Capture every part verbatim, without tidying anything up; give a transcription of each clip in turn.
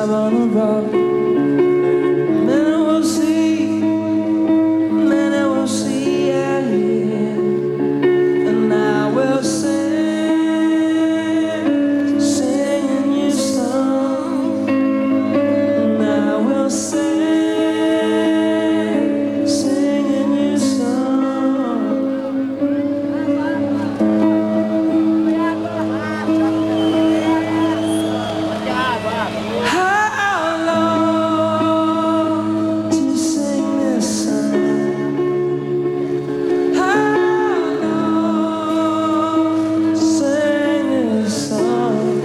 I'm on a rock. Then I will see, then I will see, yeah, yeah. And I will sing, sing a new song. And I will sing, sing a new song. How long to sing this song? How long to sing this song?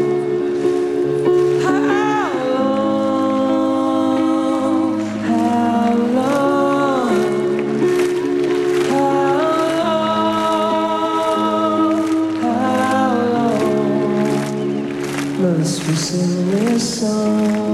How long? How long? How long? How long must we sing this song?